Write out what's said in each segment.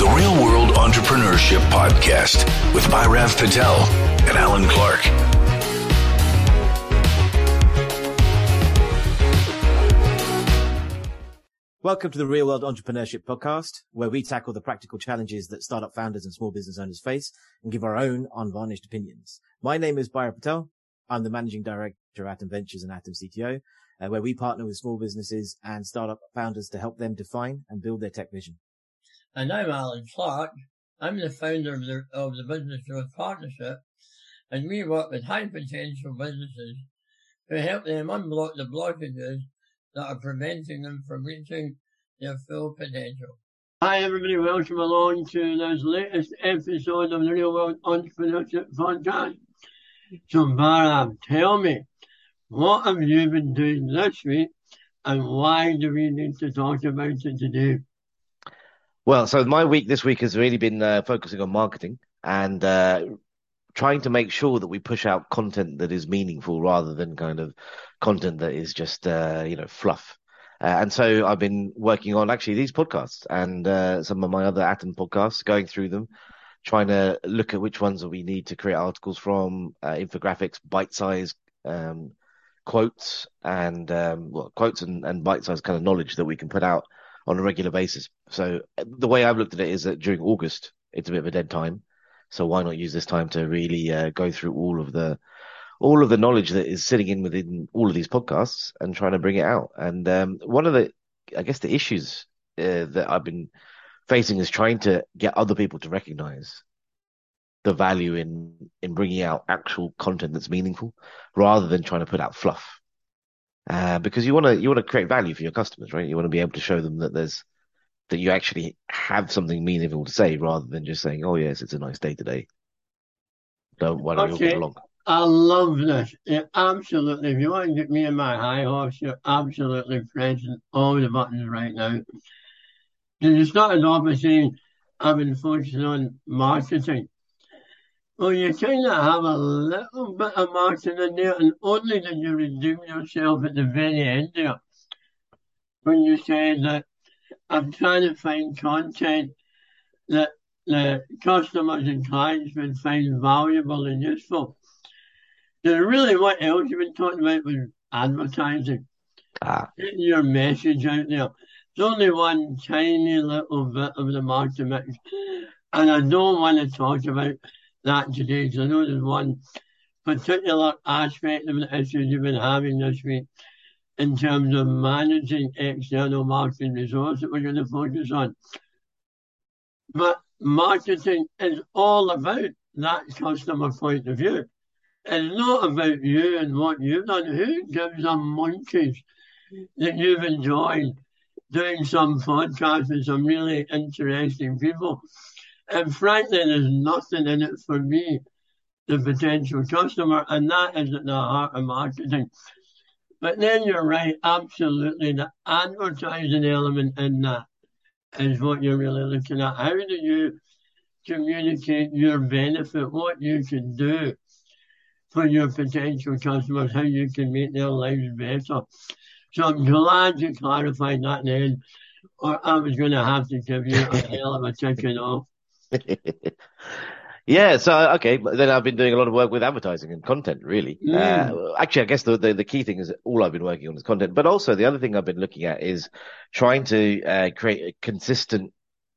Real World Entrepreneurship Podcast with Bhairav Patel and Alan Clark. Welcome to the Real World Entrepreneurship Podcast, where we tackle the practical challenges that startup founders and small business owners face and give our own unvarnished opinions. My name is Bhairav Patel. I'm the Managing Director of Atom Ventures and Atom CTO, where we partner with small businesses and startup founders to help them define and build their tech vision. And I'm Alan Clark. I'm the founder of the Business Growth Partnership, and we work with high potential businesses to help them unblock the blockages that are preventing them from reaching their full potential. Hi everybody, welcome along to this latest episode of the Real World Entrepreneurship Podcast. So Bhairav, tell me, what have you been doing this week and why do we need to talk about it today? Well, so my week this week has really been focusing on marketing and trying to make sure that we push out content that is meaningful rather than kind of content that is just, fluff. And so I've been working on actually these podcasts and some of my other Atom podcasts, going through them, trying to look at which ones that we need to create articles from, infographics, bite-sized quotes and bite-sized kind of knowledge that we can put out on a regular basis. So the way I've looked at it is that during August, it's a bit of a dead time. So why not use this time to really go through all of the knowledge that is sitting within all of these podcasts and trying to bring it out. And one of the issues that I've been facing is trying to get other people to recognize the value in bringing out actual content that's meaningful rather than trying to put out fluff. Because you want to create value for your customers, right? You want to be able to show them that you actually have something meaningful to say rather than just saying, "Oh yes, it's a nice day today." Why don't you all get along? I love this. Absolutely. If you want to get me in my high horse, you're absolutely pressing all the buttons right now. So you started off by saying, I've been focusing on marketing. Well, you kind of have a little bit of marketing in there, and only did you redeem yourself at the very end there when you said that I'm trying to find content that the customers and clients would find valuable and useful. So really what else you've been talking about was advertising. Getting your message out there. It's only one tiny little bit of the marketing mix. And I don't want to talk about that today because I know there's one particular aspect of the issues you've been having this week in terms of managing external marketing resources that we're going to focus on. But marketing is all about that customer point of view. It's not about you and what you've done. Who gives a monkeys that you've enjoyed doing some podcasts with some really interesting people? And frankly, there's nothing in it for me, the potential customer, and that is at the heart of marketing. But then you're right, absolutely. The advertising element in that is what you're really looking at. How do you communicate your benefit, what you can do for your potential customers, how you can make their lives better? So I'm glad you clarified that then, or I was going to have to give you a hell of a chicken off. Yeah, so okay, but then I've been doing a lot of work with advertising and content, really. Actually, I guess the key thing is all I've been working on is content, but also the other thing I've been looking at is trying to create a consistent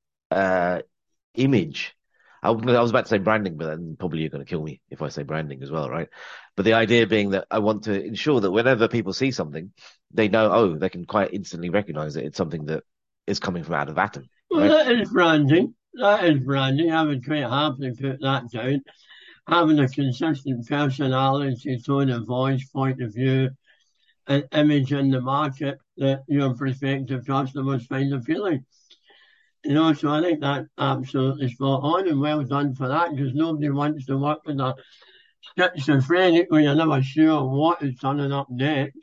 image. I was about to say branding, but then probably you're going to kill me if I say branding as well, right? But the idea being that I want to ensure that whenever people see something, they know, they can quite instantly recognize it. It's something that is coming from out of Atom. Well, right? that is branding. That is branding. I would quite happily put that down. Having a consistent personality, tone of voice, point of view, and image in the market that your prospective customers find appealing. So I think that's absolutely spot on and well done for that, because nobody wants to work with a schizophrenic when you're never sure what is turning up next.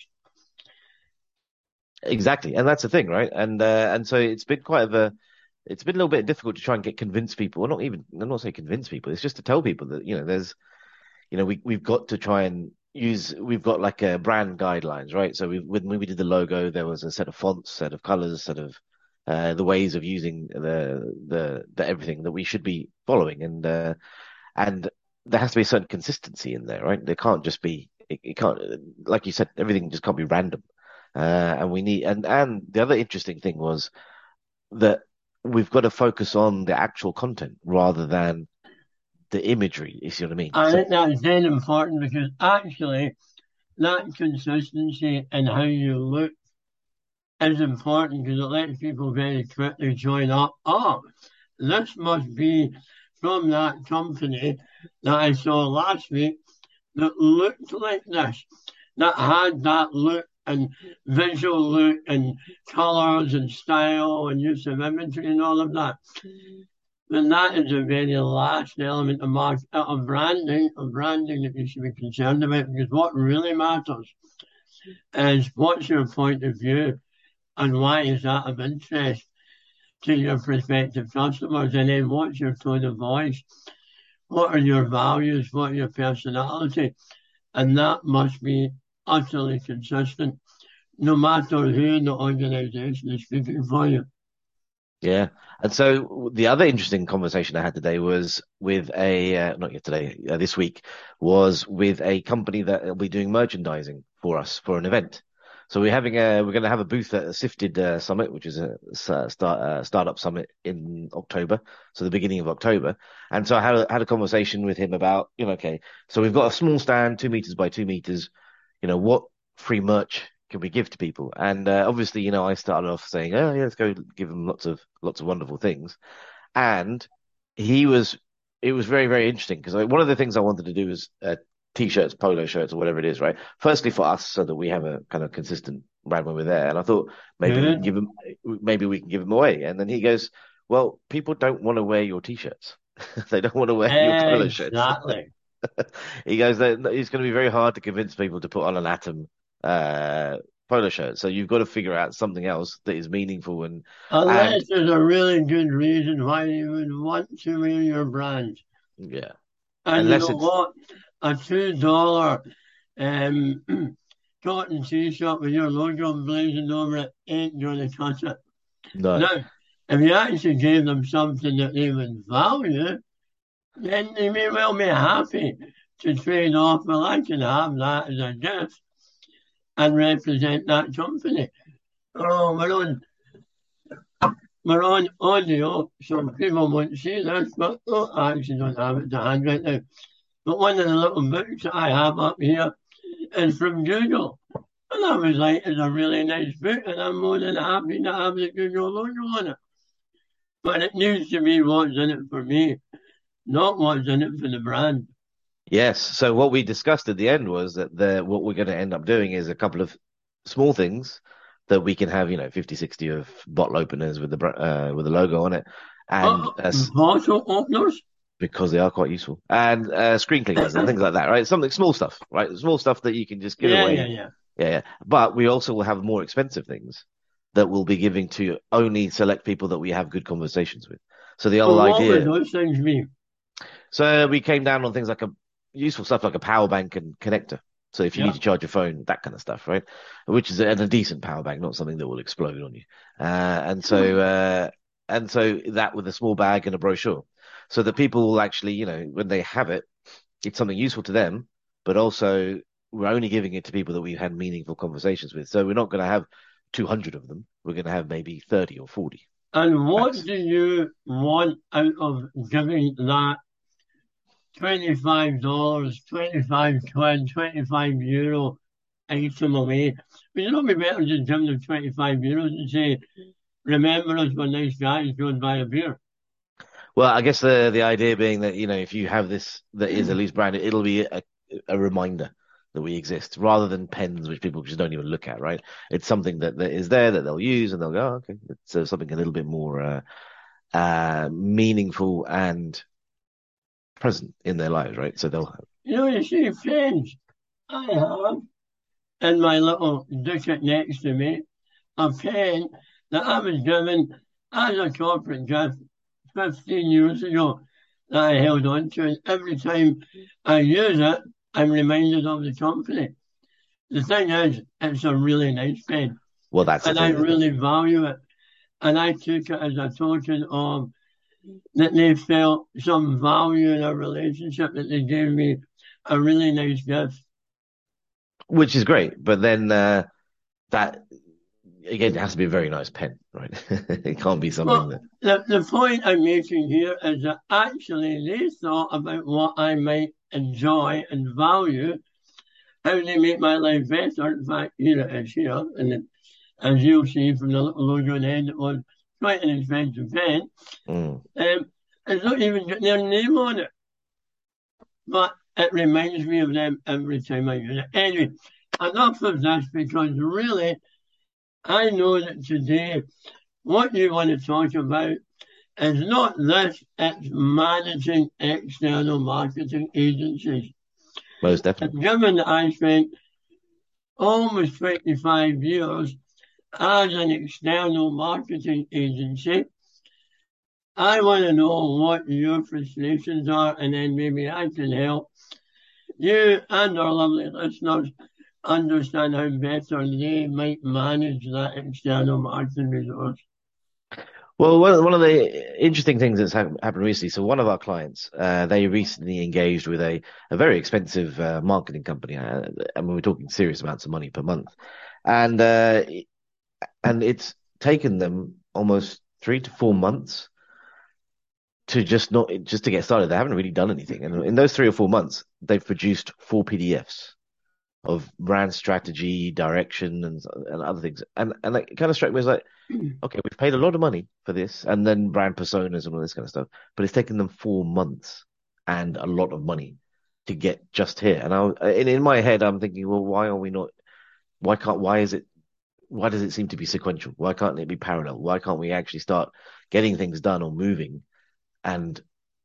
Exactly, and that's the thing, right? And so it's been it's been a little bit difficult to try and convince people, or I'm not saying convince people, it's just to tell people that, we've got to try and we've got like a brand guidelines, right? So when we did the logo, there was a set of fonts, set of colors, set of the ways of using the everything that we should be following, and there has to be a certain consistency in there, right? There can't just be it can't, like you said, everything just can't be random. And we need, and the other interesting thing was that we've got to focus on the actual content rather than the imagery, you see what I mean? I think that's very important, because actually that consistency in how you look is important, because it lets people very quickly join up. Oh, this must be from that company that I saw last week that looked like this, that had that look and visual look and colours and style and use of imagery and all of that. And that is a very last element of branding that you should be concerned about, because what really matters is what's your point of view and why is that of interest to your prospective customers, and then what's your tone of voice, what are your values, what are your personality, and that must be utterly consistent, no matter who in the organisation is speaking for you. Yeah. And so the other interesting conversation I had today was with this week, was with a company that will be doing merchandising for us for an event. So we're going to have a booth at a Sifted Summit, which is a startup summit in October, so the beginning of October. And so I had a conversation with him about, okay, so we've got a small stand, 2 meters by 2 meters. What free merch can we give to people? And obviously, I started off saying, oh yeah, let's go give them lots of wonderful things. And it was very, very interesting, because one of the things I wanted to do was T-shirts, polo shirts, or whatever it is, right? Firstly, for us, so that we have a kind of consistent brand when we're there. And I thought maybe we can give them away. And then he goes, well, people don't want to wear your T-shirts. They don't want to wear your polo shirts. Exactly. He goes, it's going to be very hard to convince people to put on an Atom polo shirt. So you've got to figure out something else that is meaningful. Unless there's a really good reason why you would want to wear your brand. Yeah. And unless you know what? A $2 cotton t-shirt with your logo blazing over it ain't going to cut it. No. Now, if you actually gave them something that they would value, then they may well be happy to trade off. Well, I can have that as a gift and represent that company. Oh, we're on audio, so people won't see this, but I actually don't have it to hand right now. But one of the little books that I have up here is from Google. And I was like, it's a really nice book, and I'm more than happy to have the Google logo on it. But it needs to be what's in it for me, not what's in it for the brand. Yes. So what we discussed at the end was that what we're going to end up doing is a couple of small things that we can have, 50, 60 of bottle openers with the logo on it. And bottle openers? Because they are quite useful. And screen cleaners and things like that, right? Something small stuff, right? Small stuff that you can just give away. Yeah. But we also will have more expensive things that we'll be giving to only select people that we have good conversations with. So the whole idea. What would those things mean? So we came down on things like useful stuff like a power bank and connector. So if you need to charge your phone, that kind of stuff, right? Which is a decent power bank, not something that will explode on you. And so that with a small bag and a brochure. So that people will actually, when they have it, it's something useful to them, but also we're only giving it to people that we've had meaningful conversations with. So we're not going to have 200 of them. We're going to have maybe 30 or 40. And what do you want out of giving that $25, 25 quid, €25 item away? Would it not be better just give them €25 and say, remember us, we're nice guys, go and buy a beer? Well, I guess the idea being that, if you have this that is at least branded, it'll be a reminder that we exist, rather than pens, which people just don't even look at, right? It's something that is there that they'll use and they'll go, oh, okay, it's something a little bit more meaningful and present in their lives, right? So they'll have. You see, pens, I have in my little dicket next to me a pen that I was given as a corporate gift 15 years ago that I held on to, and every time I use it, I'm reminded of the company. The thing is, it's a really nice pen. Well, that's and I really value it. and I took it as a token of that they felt some value in our relationship, that they gave me a really nice gift. Which is great, but then that again, it has to be a very nice pen, right? It can't be something the point I'm making here is that actually they thought about what I might enjoy and value, how they make my life better. In fact, here it is here, and as you'll see from the little logo on the end, it was quite an expensive pen. It's not even got their name on it, but it reminds me of them every time I use it. Anyway, enough of this, because really, I know that today, what you want to talk about is not this, it's managing external marketing agencies. Most definitely. Given that I spent almost 25 years as an external marketing agency, I want to know what your frustrations are, and then maybe I can help you and our lovely listeners understand how better they might manage that external marketing resource. Well, one of the interesting things that's happened recently, so one of our clients, they recently engaged with a very expensive marketing company, and we're talking serious amounts of money per month. And it's taken them almost 3 to 4 months to just to get started. They haven't really done anything. And in those 3 or 4 months, they've produced 4 PDFs of brand strategy, direction, and other things. And that kind of struck me as like, okay, we've paid a lot of money for this, and then brand personas and all this kind of stuff, but it's taken them 4 months and a lot of money to get just here. And in my head, I'm thinking, well, why does it seem to be sequential? Why can't it be parallel? Why can't we actually start getting things done or moving and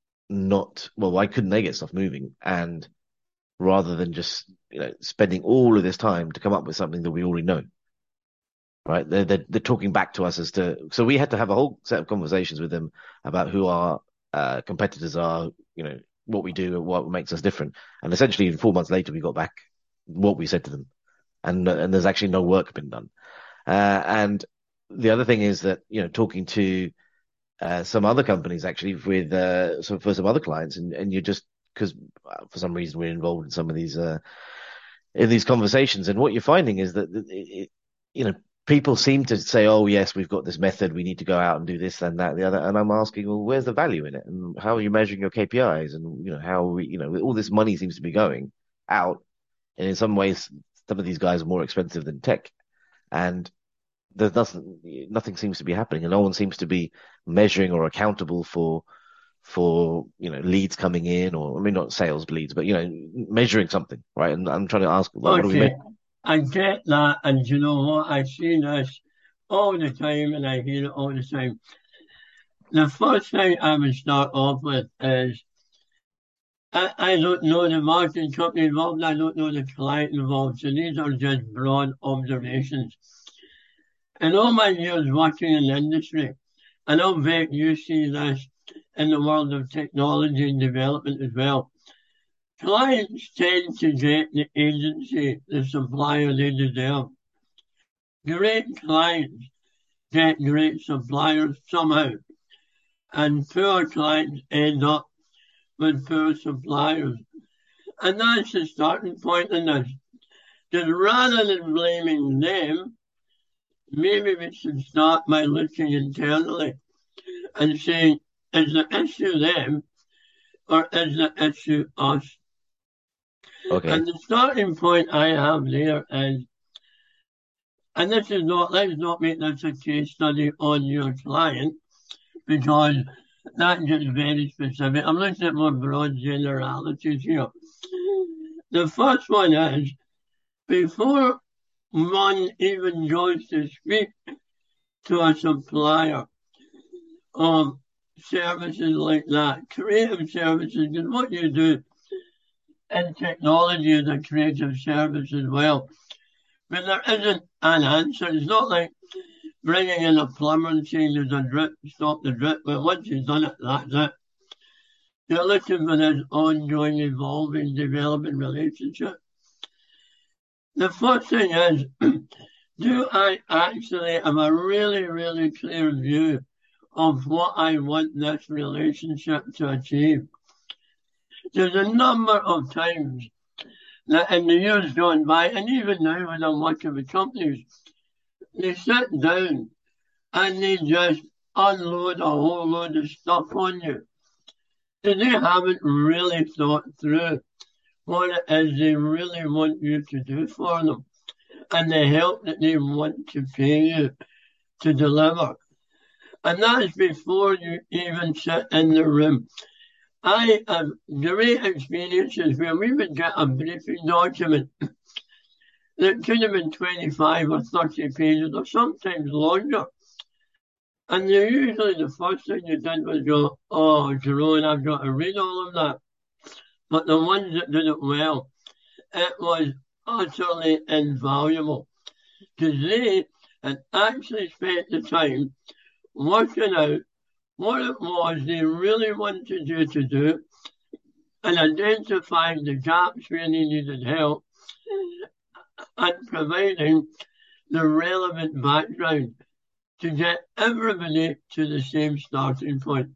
why couldn't they get stuff moving? And rather than just, spending all of this time to come up with something that we already know, right? They're talking back to us so we had to have a whole set of conversations with them about who our competitors are, what we do, what makes us different. And essentially 4 months later, we got back what we said to them, and there's actually no work been done. And the other thing is that, talking to some other companies actually with for some other clients, and you're just, because for some reason we're involved in some of these in these conversations, and what you're finding is that people seem to say, oh yes, we've got this method, we need to go out and do this and that and the other, and I'm asking, well, where's the value in it, and how are you measuring your KPIs, and how we, all this money seems to be going out, and in some ways some of these guys are more expensive than tech, and nothing seems to be happening, and no one seems to be measuring or accountable for leads coming in, or not sales leads, but measuring something, right? And I'm trying to ask, what do we make? I get that, and you know what? I see this all the time, and I hear it all the time. The first thing I would start off with is I don't know the marketing company involved, I don't know the client involved, so these are just broad observations. In all my years working in the industry, and I'll bet you see this in the world of technology and development as well, clients tend to get the agency, the supplier they deserve. Great clients get great suppliers somehow, and poor clients end up with poor suppliers. And that's the starting point in this. Just rather than blaming them, maybe we should start by looking internally and saying, is the issue them or is the issue us? Okay. And the starting point I have there is, and let's not make this a case study on your client, because that's just very specific. I'm looking at more broad generalities here. The first one is, before one even goes to speak to a supplier of services like that, creative services, because what you do in technology is a creative service as well. But there isn't an answer. It's not like bringing in a plumber and saying there's a drip, stop the drip. But once you've done it, that's it. You're looking for this ongoing, evolving, developing relationship. The first thing is, Do I actually have a really, really clear view of what I want this relationship to achieve? There's a number of times that in the years gone by, and even now when I'm working with companies, they sit down and they just unload a whole load of stuff on you. And they haven't really thought through what it is they really want you to do for them and the help that they want to pay you to deliver. And that's before you even sit in the room. I have great experiences where we would get a briefing document that could have been 25 or 30 pages or sometimes longer. And usually the first thing you did was go, oh, Jerome, I've got to read all of that. But the ones that did it well, it was utterly invaluable because they had actually spent the time working out what it was they really wanted you to do and identifying the gaps where they needed help and providing the relevant background to get everybody to the same starting point.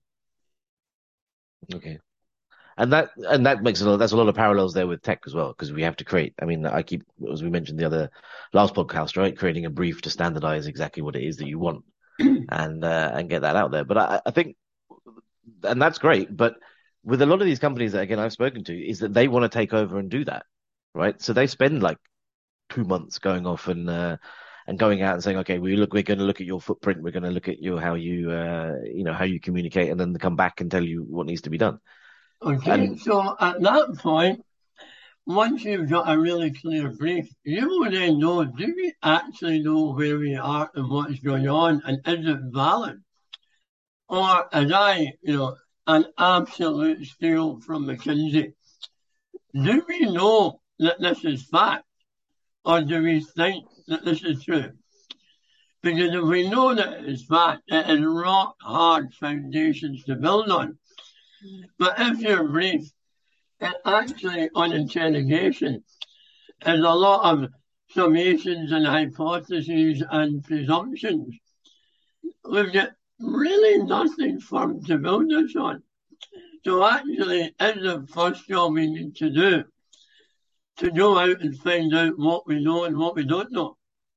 Okay. And that makes that's a lot of parallels there with tech as well, because we have to create. I mean, I keep, as we mentioned the last podcast, right, creating a brief to standardize exactly what it is that you want and get that out there. But I think, and that's great. But with a lot of these companies that, again, I've spoken to, is that they want to take over and do that, right? So they spend like 2 months going off and going out and saying, okay, we're going to look at your footprint, we're going to look at how you how you communicate, and then they come back and tell you what needs to be done. Okay, so at that point, once you've got a really clear brief, you will then know, do we actually know where we are and what's going on, and is it valid? Or as an absolute steal from McKinsey, do we know that this is fact, or do we think that this is true? Because if we know that it is fact, it is rock hard foundations to build on. But if your brief is actually on interrogation, is a lot of summations and hypotheses and presumptions, we've got really nothing firm to build this on. So actually, is the first job we need to do to go out and find out what we know and what we don't know.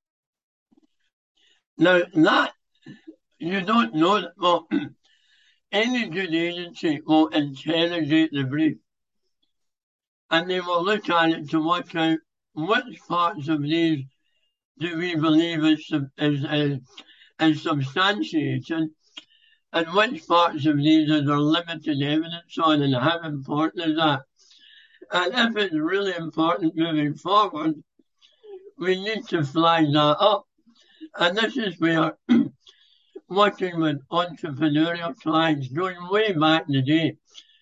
Now, that you don't know that, well, any good agency will interrogate the brief and they will look at it to work out which parts of these do we believe is substantiated and which parts of these are there limited evidence on and how important is that. And if it's really important moving forward, we need to flag that up. And this is where working with entrepreneurial clients going way back in the day,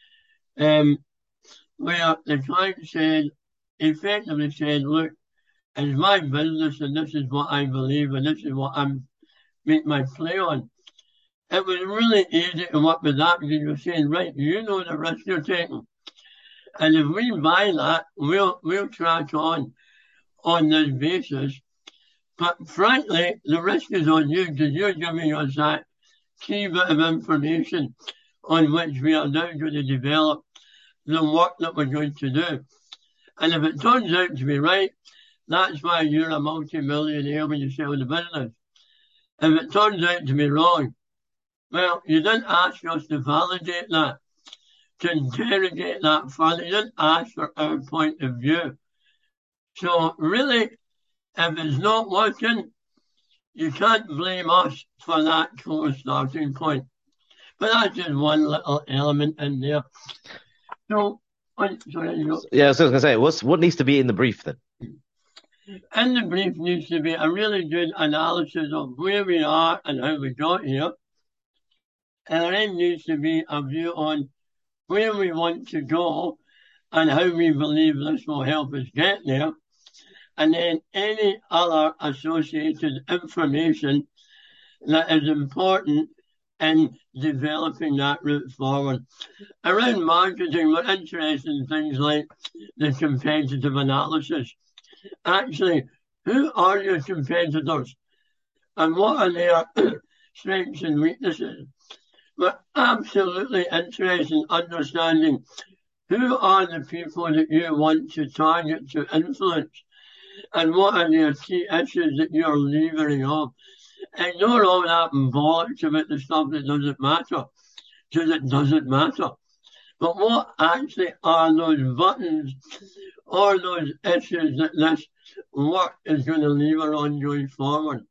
where the client effectively said, look, it's my business and this is what I believe and this is what I'm make my play on. It was really easy to work with that because you're saying, right, you know the risk you're taking. And if we buy that, we'll track on this basis. But frankly, the risk is on you because you're giving us that key bit of information on which we are now going to develop the work that we're going to do. And if it turns out to be right, that's why you're a multi-millionaire when you sell the business. If it turns out to be wrong, well, you didn't ask us to validate that, to interrogate that further. You didn't ask for our point of view. So really, if it's not working, you can't blame us for that core starting point. But that's just one little element in there. So, sorry, yeah, I was going to say, what needs to be in the brief then? In the brief needs to be a really good analysis of where we are and how we got here. And there needs to be a view on where we want to go and how we believe this will help us get there. And then any other associated information that is important in developing that route forward. Around marketing, we're interested in things like the competitive analysis. Actually, who are your competitors and what are their strengths and weaknesses. We're absolutely interested in understanding who are the people that you want to target to influence and what are their key issues that you're levering off. Ignore all that bollocks about the stuff that doesn't matter, because it doesn't matter. But what actually are those buttons or those issues that this work is going to lever on going forward?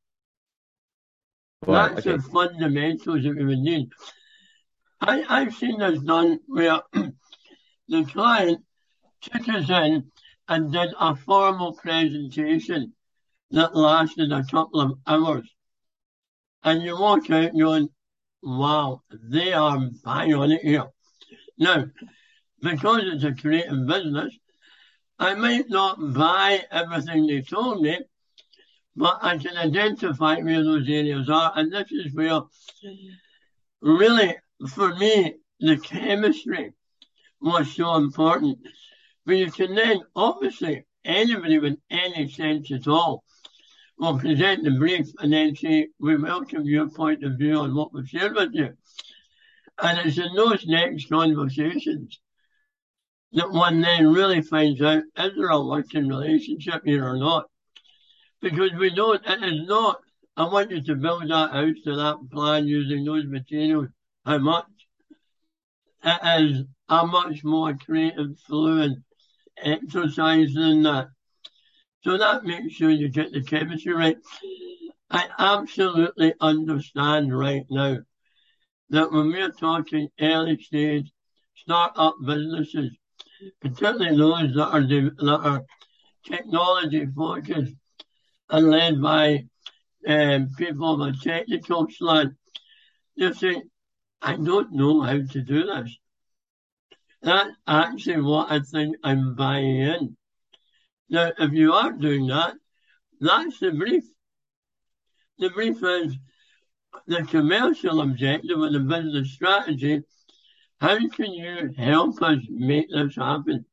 Right, That's okay. the fundamentals that we would need. I've seen this done where the client took us in and did a formal presentation that lasted a couple of hours. And you walk out going, wow, they are bang on it here. Now, because it's a creative business, I might not buy everything they told me, but I can identify where those areas are. And this is where, really, for me, the chemistry was so important. But you can then, obviously, anybody with any sense at all will present the brief and then say, we welcome your point of view on what we've shared with you. And it's in those next conversations that one then really finds out, is there a working relationship here or not? Because we don't, it is not, I want you to build that house to that plan using those materials. How much? It is a much more creative, fluid exercise than that. So that makes sure you get the chemistry right. I absolutely understand right now that when we're talking early stage start-up businesses, particularly those that are technology focused and led by people of a technical slant, they're saying, I don't know how to do this. That's actually what I think I'm buying in. Now, if you are doing that, that's the brief. The brief is the commercial objective and the business strategy. How can you help us make this happen?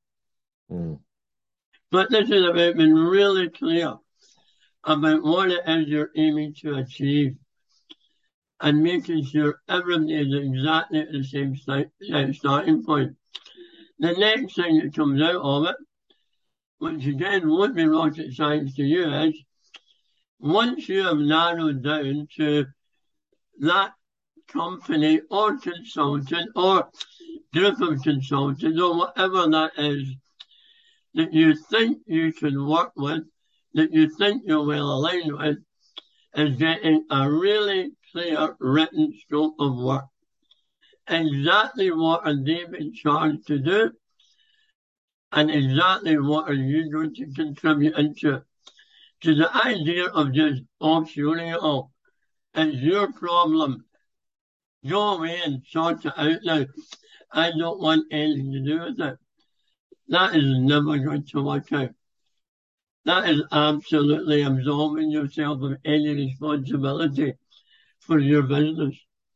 But this is about being really clear about what it is you're aiming to achieve and making sure everybody is exactly at the same starting point. The next thing that comes out of it, which again won't be rocket science to you, is once you have narrowed down to that company or consultant or group of consultants or whatever that is that you think you can work with, that you think you're well aligned with, is getting a really clear written scope of work. Exactly what are they being charged to do, and exactly what are you going to contribute into it. So the idea of just offshoring it all is your problem. Go away and sort it out now. I don't want anything to do with it. That is never going to work out. That is absolutely absolving yourself of any responsibility for your business.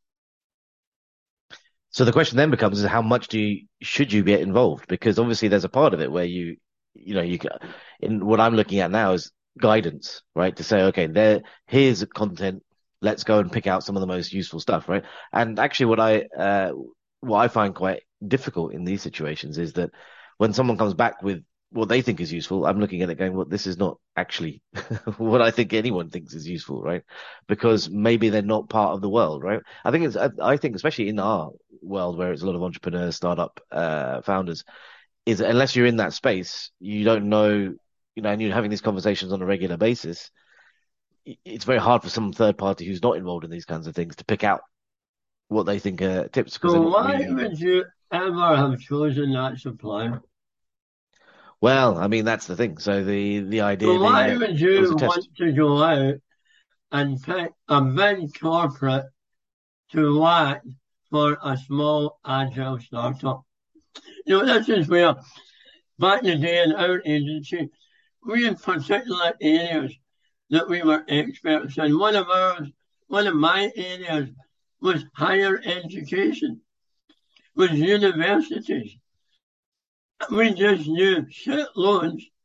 So the question then becomes is how much should you get involved? Because obviously there's a part of it where you in what I'm looking at now is guidance, right? To say, okay, here's content. Let's go and pick out some of the most useful stuff, right? And actually what I find quite difficult in these situations is that when someone comes back with what they think is useful, I'm looking at it going, well, this is not actually what I think anyone thinks is useful, right? Because maybe they're not part of the world, right? I think especially in our world where it's a lot of entrepreneurs, startup founders, is unless you're in that space, you don't know, and you're having these conversations on a regular basis, it's very hard for some third party who's not involved in these kinds of things to pick out what they think are tips. So why would you ever have chosen that supplier? Well, I mean, that's the thing. So the idea. So why would you want to go out and pick a big corporate to whack for a small agile startup? This is where back in the day in our agency, we had particular areas that we were experts in. One of my areas was higher education, was universities. We just knew shitloads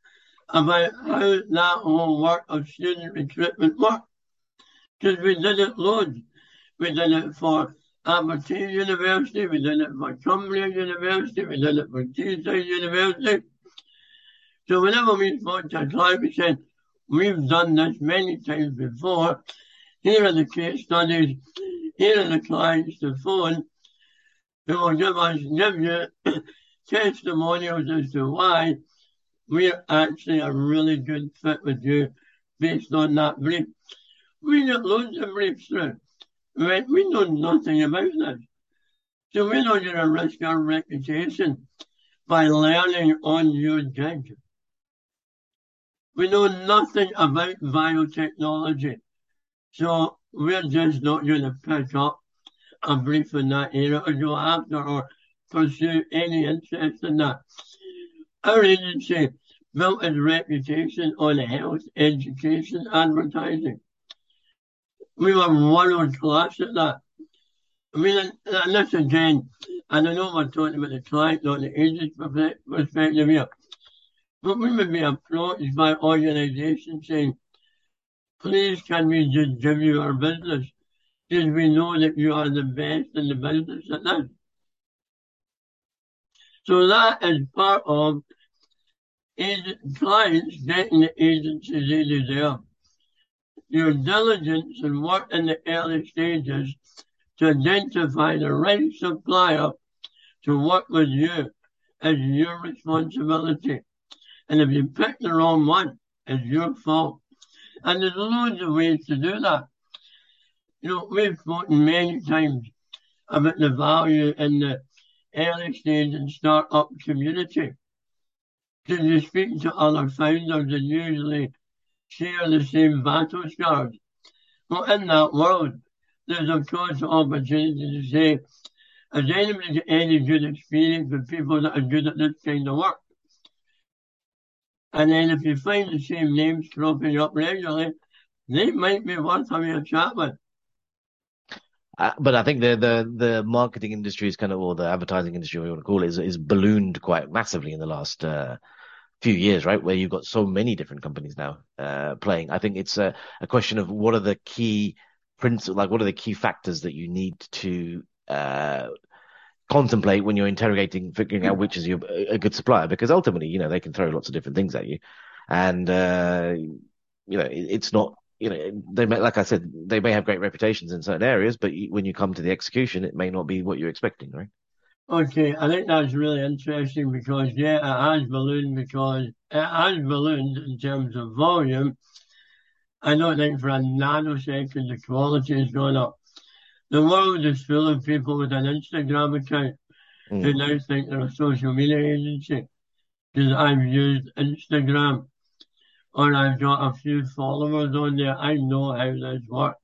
about how that whole work of student recruitment worked. Because we did it loads. We did it for Aberdeen University, we did it for Cumbria University, we did it for Teesside University. So whenever we spoke to a client, we said, we've done this many times before. Here are the case studies. Here are the clients to phone who will give you testimonials as to why we're actually a really good fit with you based on that brief. We get loads of briefs through. Right? We know nothing about this. So we're not going to risk our reputation by learning on your gig. We know nothing about biotechnology. So we're just not going to pick up a brief in that area or go after or pursue any interest in that. Our agency built its reputation on health, education, advertising. We were world class at that. I mean, and this again, and I know we're talking about the client, not the agent's perspective here, but we would be approached by organisations saying, please can we just give you our business because we know that you are the best in the business at this. So that is part of clients getting the agencies they deserve. Your diligence and work in the early stages to identify the right supplier to work with you is your responsibility. And if you pick the wrong one, it's your fault. And there's loads of ways to do that. You know, we've spoken many times about the value in the early stage and start-up community. Because you speak to other founders and usually share the same battle scars. Well, in that world, there's of course an opportunity to say, has anybody got any good experience with people that are good at this kind of work? And then if you find the same names cropping up regularly, they might be worth having a chat with. But I think the marketing industry is kind of, or the advertising industry, whatever you want to call it, is ballooned quite massively in the last few years, right? Where you've got so many different companies now playing. I think it's a question of what are the key principles, like what are the key factors that you need to contemplate when you're interrogating, figuring out which is a good supplier, because ultimately, you know, they can throw lots of different things at you, and you know, it's not. You know, they may, like I said, they may have great reputations in certain areas, but when you come to the execution, it may not be what you're expecting, right? Okay, I think that's really interesting because, yeah, it has ballooned in terms of volume. I don't think for a nanosecond the quality has gone up. The world is full of people with an Instagram account who now think they're a social media agency because I've used Instagram. Or I've got a few followers on there. I know how this works.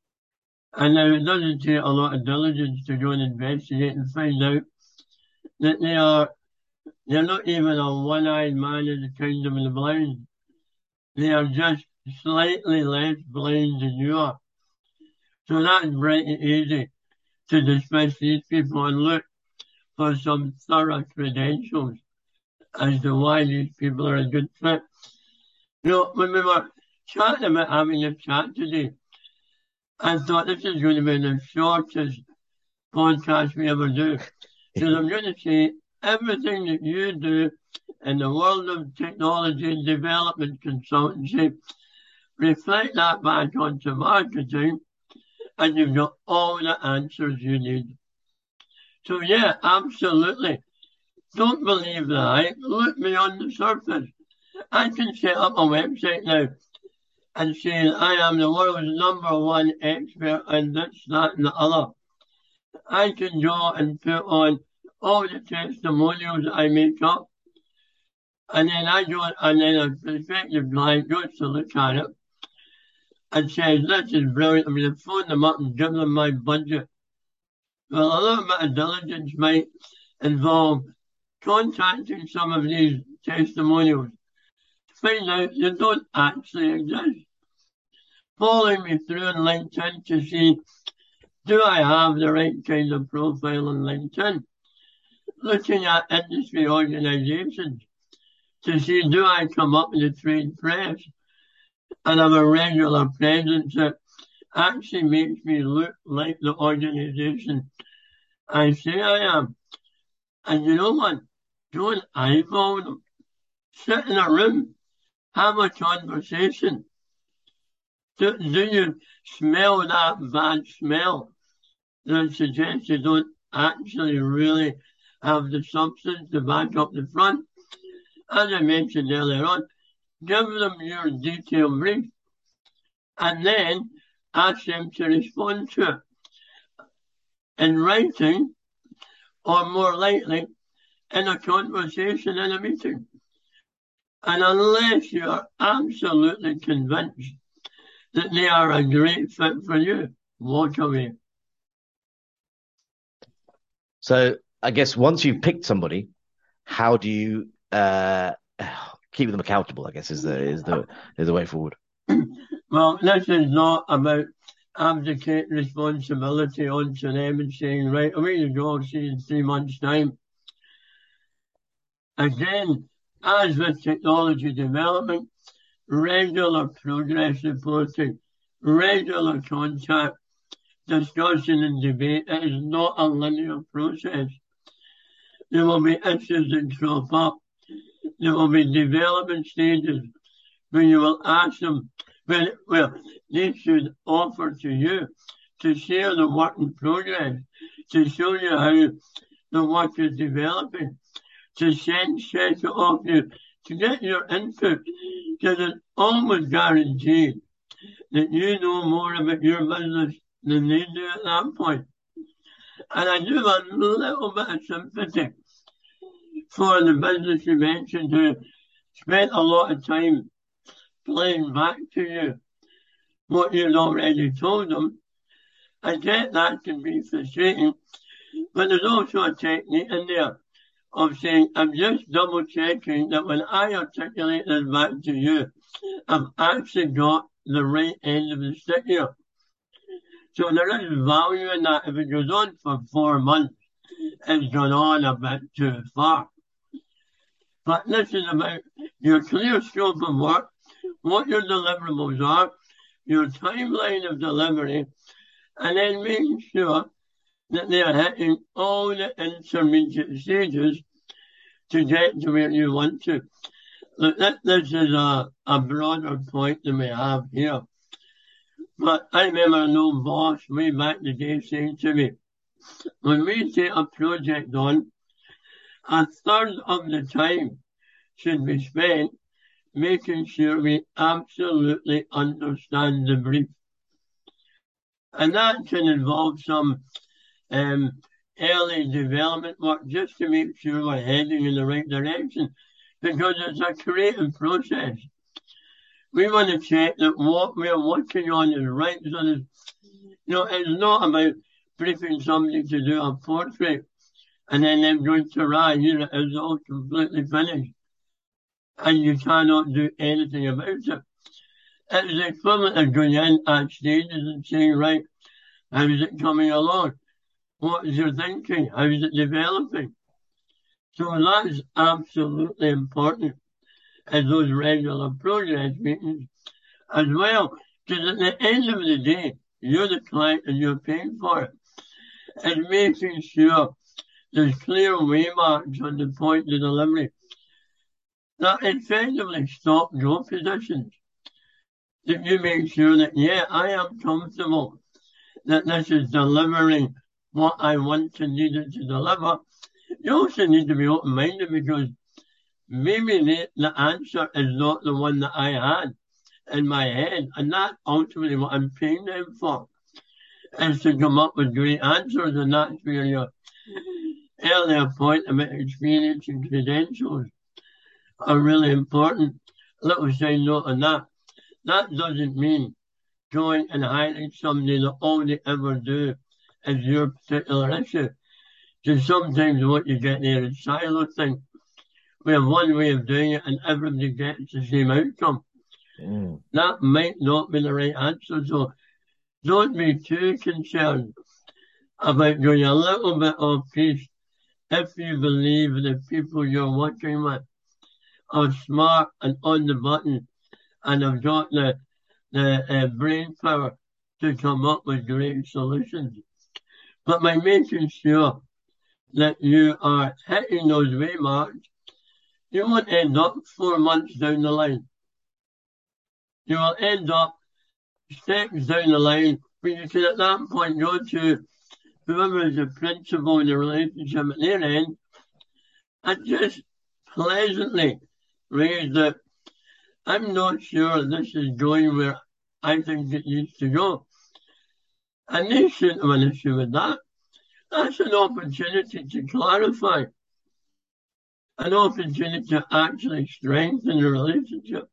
And now it doesn't take a lot of diligence to go and investigate and find out that they're not even a one-eyed man in the kingdom of the blind. They are just slightly less blind than you are. So that's pretty easy to dismiss these people and look for some thorough credentials as to why these people are a good fit. You know, when we were chatting about having a chat today, I thought this is going to be the shortest podcast we ever do. Because I'm going to say everything that you do in the world of technology and development consultancy, reflect that back onto marketing, and you've got all the answers you need. So yeah, absolutely. Don't believe the hype. Look beyond the surface. I can set up a website now and say I am the world's #1 expert in this, that, and the other. I can go and put on all the testimonials that I make up, and then a prospective client goes to look at it and says, this is brilliant. I'm going to phone them up and give them my budget. Well, a little bit of diligence might involve contacting some of these testimonials. Find out they don't actually exist. Following me through on LinkedIn to see, do I have the right kind of profile on LinkedIn? Looking at industry organisations to see do I come up in the trade press and have a regular presence that actually makes me look like the organisation I say I am. And you know what? Don't eyeball them. Sit in a room, have a conversation. Do you smell that bad smell that suggests you don't actually really have the substance to back up the front? As I mentioned earlier on, give them your detailed brief and then ask them to respond to it in writing or more likely in a conversation in a meeting. And unless you are absolutely convinced that they are a great fit for you, walk away. So I guess once you've picked somebody, how do you keep them accountable? I guess is the way forward. Well, this is not about abdicate responsibility onto them and saying, right, away you go, see you in 3 months' time. Again, as with technology development, regular progress reporting, regular contact, discussion and debate. It is not a linear process. There will be issues that crop up. There will be development stages where you will ask them, they should offer to you to share the work in progress, to show you how the work is developing, to send it off you, to get your input, because it's almost guaranteed that you know more about your business than they do at that point. And I do have a little bit of sympathy for the business you mentioned who spent a lot of time playing back to you what you'd already told them. I get that can be frustrating, but there's also a technique in there of saying, I'm just double checking that when I articulate this back to you, I've actually got the right end of the stick here. So there is value in that. If it goes on for 4 months, it's gone on a bit too far. But this is about your clear scope of work, what your deliverables are, your timeline of delivery, and then making sure that they are hitting all the intermediate stages to get to where you want to. Look, this is a broader point that we have here. But I remember an old boss way back the day saying to me, when we take a project on, a third of the time should be spent making sure we absolutely understand the brief. And that can involve some early development work just to make sure we're heading in the right direction, because it's a creative process. We want to check that what we're working on is right. So it's not about briefing somebody to do a portrait and then them going to write, it is all completely finished. And you cannot do anything about it. It's the equivalent of going in at stages and saying, right, how is it coming along? What is your thinking? How is it developing? So that's absolutely important as those regular progress meetings as well. Because at the end of the day, you're the client and you're paying for it. And making sure there's clear waymarks on the point of delivery that effectively stop-go positions. That you make sure that, I am comfortable that this is delivering what I want and needed to deliver. You also need to be open-minded because maybe the answer is not the one that I had in my head. And that's ultimately what I'm paying them for, is to come up with great answers. And that's where your earlier point about experience and credentials are really important. A little side note on that. That doesn't mean going and hiring somebody that all they ever do is your particular issue. Because sometimes what you get there is silo thing. We have one way of doing it and everybody gets the same outcome. That might not be the right answer. So don't be too concerned about going a little bit off piece if you believe the people you're working with are smart and on the button and have got the brain power to come up with great solutions. But by making sure that you are hitting those waymarks, you won't end up 4 months down the line. You will end up steps down the line where you can at that point go to whoever is the principal in the relationship at their end and just pleasantly raise that I'm not sure this is going where I think it needs to go. And they shouldn't have an issue with that. That's an opportunity to clarify, an opportunity to actually strengthen the relationship.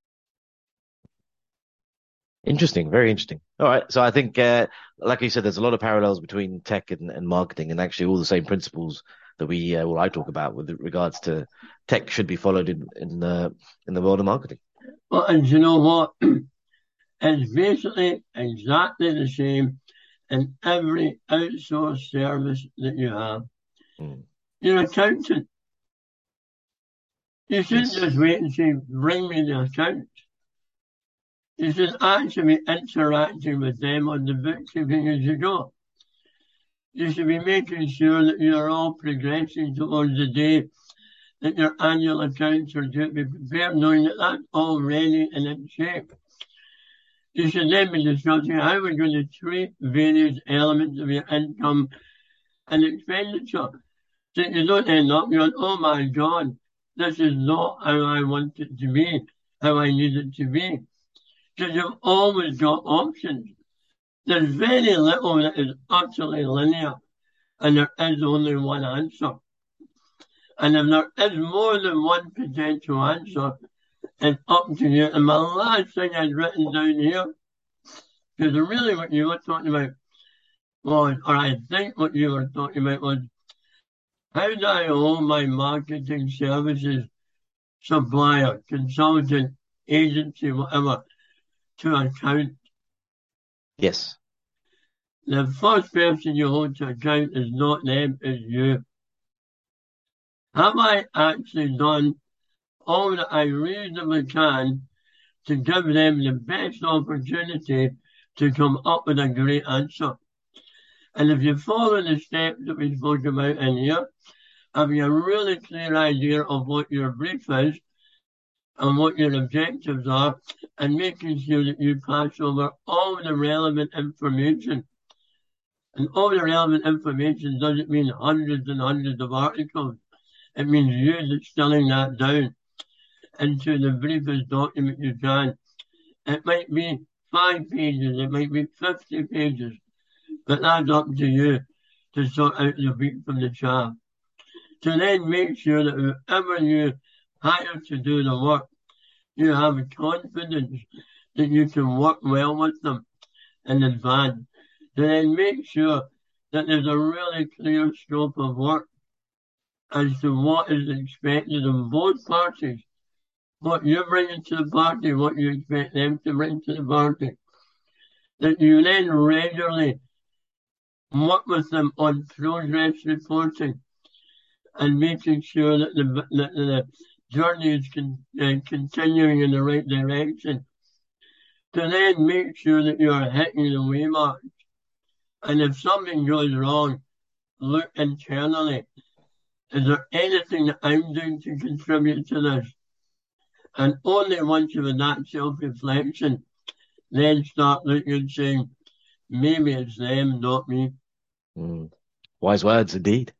Interesting, very interesting. All right, so I think, like you said, there's a lot of parallels between tech and marketing, and actually all the same principles that I talk about with regards to tech should be followed in the world of marketing. Well, and you know what? It's basically exactly the same in every outsourced service that you have. Your accountant. You shouldn't just wait and say, bring me the account. You should actually be interacting with them on the bookkeeping as you go. You should be making sure that you're all progressing towards the day that your annual accounts are due to be prepared, knowing that that's all ready and in shape. You should then be discussing how we're going to treat various elements of your income and expenditure. So you don't end up going, oh my God, this is not how I want it to be, how I need it to be. Because you've always got options. There's very little that is utterly linear, and there is only one answer. And if there is more than one potential answer, it's up to you. And my last thing I'd written down here, because really what you were talking about was, or I think what you were talking about was, how do I owe my marketing services supplier, consultant, agency, whatever, to account? Yes. The first person you hold to account is not them, it's you. Have I actually done all that I reasonably can to give them the best opportunity to come up with a great answer? And if you follow the steps that we spoke about in here, have you a really clear idea of what your brief is and what your objectives are, and making sure that you pass over all the relevant information. And all the relevant information doesn't mean hundreds and hundreds of articles. It means you distilling that down into the briefest document you can. It might be 5 pages, it might be 50 pages, but that's up to you to sort out the wheat from the chaff. To then make sure that whoever you hire to do the work, you have confidence that you can work well with them in advance. To then make sure that there's a really clear scope of work as to what is expected of both parties, what you're bringing to the party, what you expect them to bring to the party. That you then regularly work with them on progress reporting and making sure that the journey is continuing in the right direction. To then make sure that you are hitting the waymarks. And if something goes wrong, look internally. Is there anything that I'm doing to contribute to this? And only once you've had that self-reflection, then start looking and saying, maybe it's them, not me. Wise words indeed.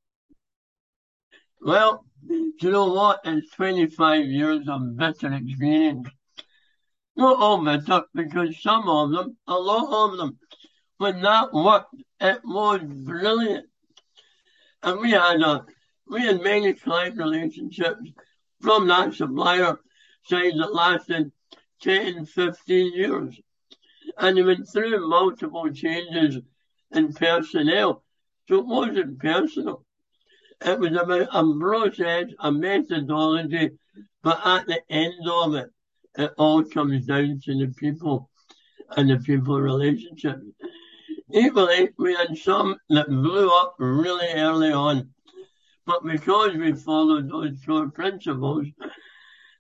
Well, you know what? It's 25 years of bitter experience. Not all bitter, because some of them, a lot of them, when that worked, it was brilliant. And we had many client relationships from that supplier side that lasted 10, 15 years. And they went through multiple changes in personnel. So it wasn't personal. It was about a process, a methodology, but at the end of it, it all comes down to the people and the people relationship. Equally, we had some that blew up really early on, but because we followed those core principles,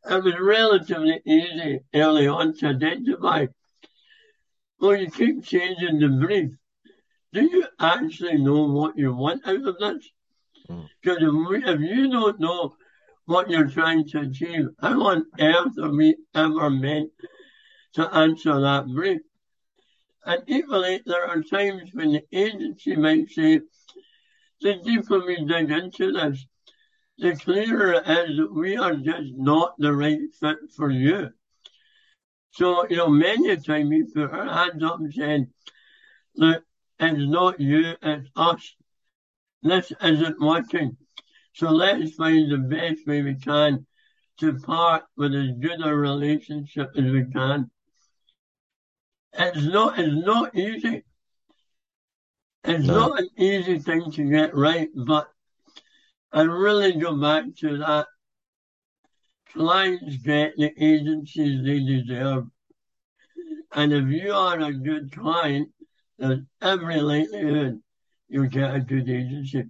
it was relatively easy early on to identify. Well, you keep changing the brief. Do you actually know what you want out of this? Because if you don't know what you're trying to achieve, how on earth are we ever meant to answer that brief? And equally, there are times when the agency might say, the deeper we dig into this, the clearer it is that we are just not the right fit for you. So, many a time we put our hands up and saying, look, it's not you, it's us. This isn't working. So let's find the best way we can to part with as good a relationship as we can. It's not easy. It's not an easy thing to get right, but I really go back to that. Clients get the agencies they deserve. And if you are a good client, there's every likelihood you'll get a good agency.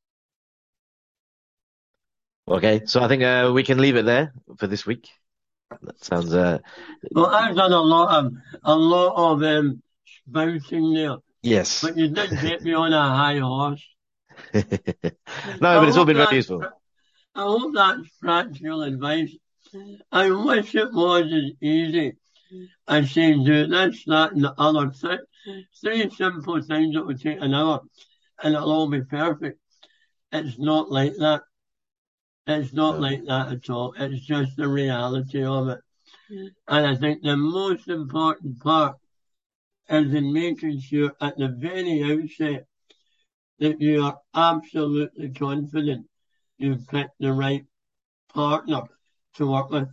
Okay, so I think we can leave it there for this week. That sounds. Well, I've done a lot of spouting there. Yes. But you did get me on a high horse. No, but it's all been very useful. I hope that's practical advice. I wish it was as easy as saying do this, that, and the other. Three simple things that will take an hour, and it'll all be perfect. It's not like that. It's not like that at all. It's just the reality of it. And I think the most important part is in making sure at the very outset that you are absolutely confident you've picked the right partner to work with.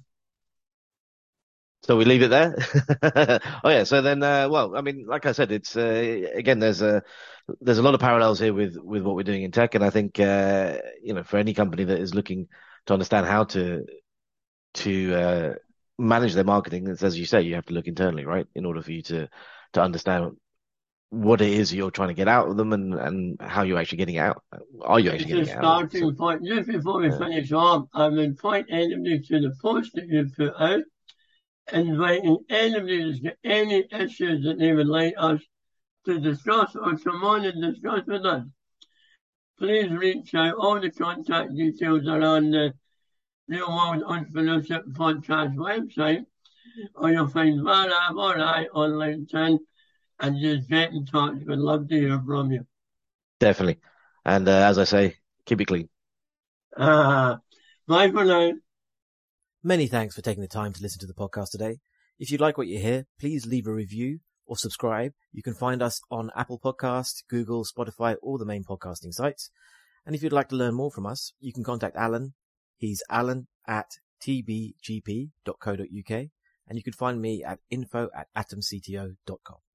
So we leave it there. Oh yeah. So then, well, I mean, like I said, it's again, there's a lot of parallels here with what we're doing in tech, and I think for any company that is looking to understand how to manage their marketing, it's, as you say, you have to look internally, right, in order for you to understand what it is you're trying to get out of them and how you're actually getting it out. Are you actually getting it out? It's a starting point. Just before we finish off, I would point anybody to the post that you put out, inviting anybody who's got any issues that they would like us to discuss or come on and discuss with us. Please reach out. All the contact details are on the Real World Entrepreneurship Podcast website, or you'll find Barav or I on LinkedIn, and just get in touch. We'd love to hear from you. Definitely. And as I say, keep it clean. Bye for now. Many thanks for taking the time to listen to the podcast today. If you like what you hear, please leave a review or subscribe. You can find us on Apple Podcasts, Google, Spotify, all the main podcasting sites. And if you'd like to learn more from us, you can contact Alan. He's alan@tbgp.co.uk. And you can find me at info@atomcto.com.